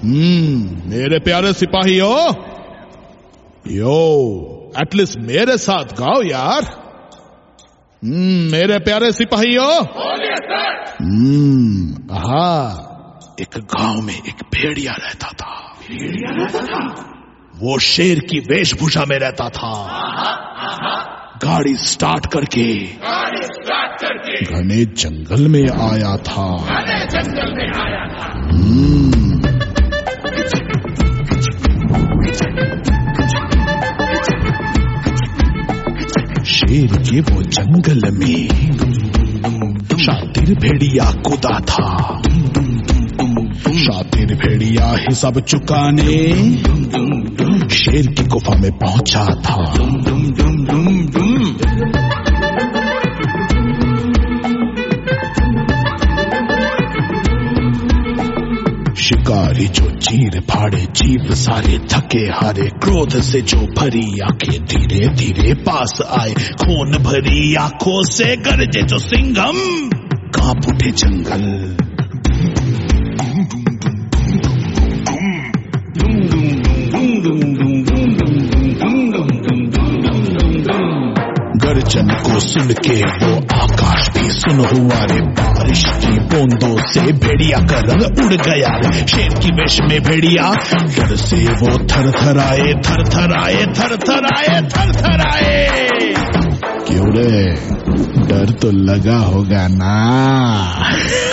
मेरे प्यारे सिपाहियों, यो एटलीस्ट मेरे साथ गाओ यार। मेरे प्यारे सिपाहियों। एक गांव में एक भेड़िया रहता था। वो शेर की वेशभूषा में रहता था। गाड़ी स्टार्ट करके घने जंगल में आया था। शेर के वो जंगल में शातिर भेड़िया कूदा था। शातिर भेड़िया हिसाब चुकाने शेर की गुफा में पहुंचा था। शिकारी जो चीर फाड़े, जीव सारे थके हारे, क्रोध से जो भरी आंखें धीरे धीरे पास आए, खून भरी आंखों से गरजे जो सिंघम, कांप उठे जंगल। गर्जन को सुन के वो आकाश भी सुन हुआ रे। बारिश की बूंदों से भेड़िया का रंग उड़ गया रे। शेर की वेश में भेड़िया डर से वो थर थर आए, थर थर आए, थर थर आए, थर थर आए। क्यों रे, डर तो लगा होगा ना।